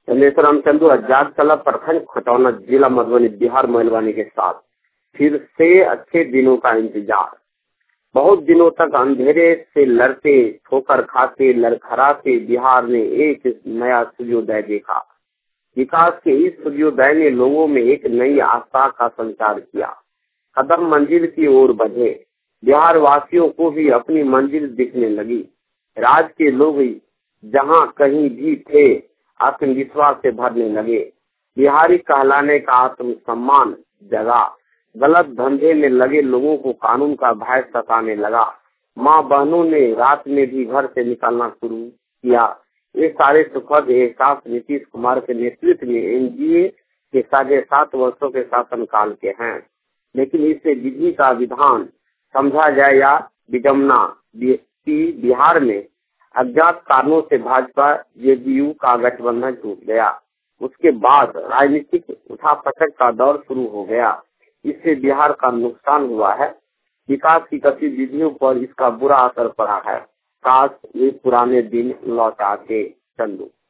चंद्रेश्वर चंदू आजाद कला प्रखंड खटौना जिला मधुबनी बिहार मेहरबानी के साथ फिर से अच्छे दिनों का इंतजार। बहुत दिनों तक अंधेरे से लड़ते, ठोकर खाते, लड़खड़ाते बिहार ने एक नया सूर्योदय देखा। विकास के इस सूर्योदय ने लोगों में एक नई आशा का संचार किया। कदम मंजिल की ओर बढ़े। बिहार वासियों को भी अपनी मंजिल दिखने लगी। राज्य के लोग जहां कहीं भी थे आत्मविश्वास से भरने लगे। बिहारी कहलाने का आत्मसम्मान जगा। गलत धंधे में लगे लोगों को कानून का भय सताने लगा। माँ बहनों ने रात में भी घर से निकलना शुरू किया। ये सारे सुखद एहसास नीतीश कुमार के नेतृत्व में एनडीए के 7.5 वर्षों के शासनकाल के हैं। लेकिन इसे विधि का विधान समझा जाए या विडम्बना, बिहार में अज्ञात कारणों से भाजपा जेडीयू का गठबंधन टूट गया। उसके बाद राजनीतिक उठापटक का दौर शुरू हो गया। इससे बिहार का नुकसान हुआ है। विकास की गतिविधियों पर इसका बुरा असर पड़ा है। काश ये पुराने दिन लौट आते। चंदू।